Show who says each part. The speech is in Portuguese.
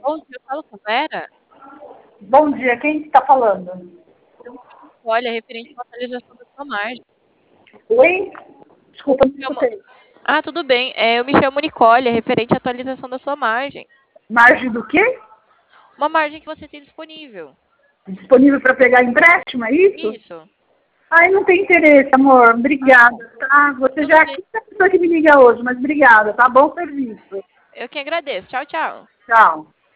Speaker 1: Bom dia, eu falo com Vera.
Speaker 2: Bom dia, quem está falando?
Speaker 1: Olha, referente à atualização da sua margem.
Speaker 2: Oi? Desculpa, não
Speaker 1: Chamo-
Speaker 2: escutei.
Speaker 1: Ah, tudo bem. Eu me chamo Nicole, referente à atualização da sua margem.
Speaker 2: Margem do quê?
Speaker 1: Uma margem que você tem disponível.
Speaker 2: Disponível para pegar empréstimo, é isso?
Speaker 1: Isso.
Speaker 2: Ai, não tem interesse, amor. Obrigada, tá? Você
Speaker 1: Tudo
Speaker 2: já é a
Speaker 1: bem.
Speaker 2: quinta pessoa que me liga hoje, mas obrigada, tá? Bom serviço.
Speaker 1: Eu que agradeço. Tchau, tchau.
Speaker 2: Tchau.